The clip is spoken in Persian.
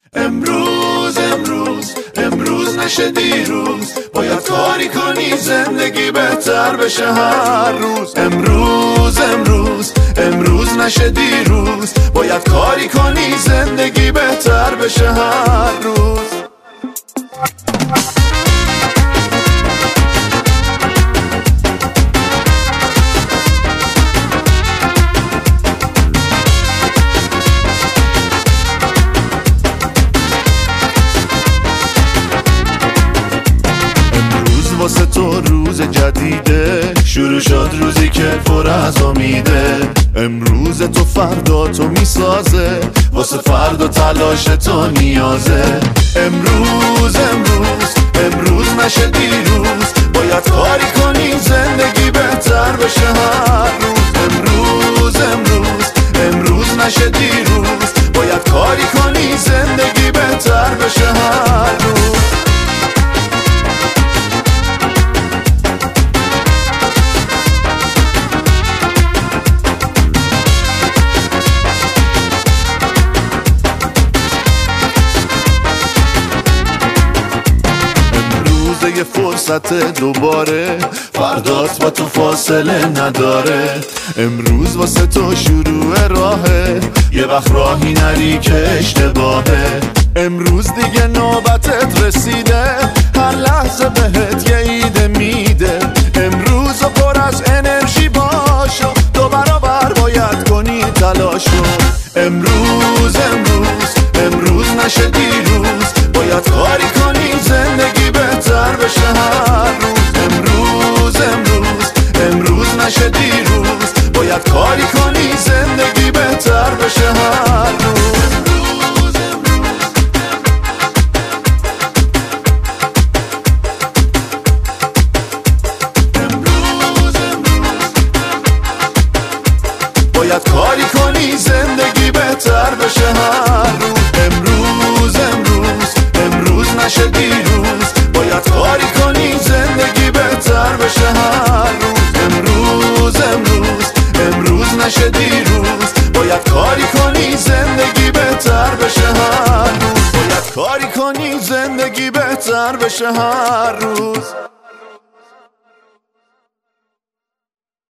امروز نشه دیروز، باید کاری کنی زندگی بهتر بشه هر روز. امروز نشه دیروز، باید کاری کنی زندگی بهتر بشه هر روز. واسه تو روز جدیده، شروع شد روزی که پر از امیده. امروز تو فردا تو میسازه، واسه فردا تلاش تو نیازه. امروز نشه دیروز، باید کاری کنی زندگی بهتر بشه هر روز. امروز نشه دیروز، باید کاری کنی زندگی بهتر بشه هر روز. یه فرصت دوباره، فردات با تو فاصله نداره. امروز واسه تو شروع راهه، یه وقت راهی نری که اشتباهه. امروز دیگه نوبتت رسیده، هر لحظه بهت یه ایده میده. امروز پر از انرژی باشو، دو برابر باید کنی تلاشو. امروز نشه دیروز، باید کاری کنی زندگی بهتر بشه هر روز. امروز نشه دیروز، باید کاری کنی زندگی بهتر بشه هر روز. باید کاری کنی زندگی بهتر بشه هر روز. امروز نشه دیروز، باید کاری کنی زندگی بهتر بشه هر روز. امروز نشه دیروز، باید کاری کنی زندگی بهتر بشه هر روز. باید کاری کنی زندگی بهتر بشه هر روز.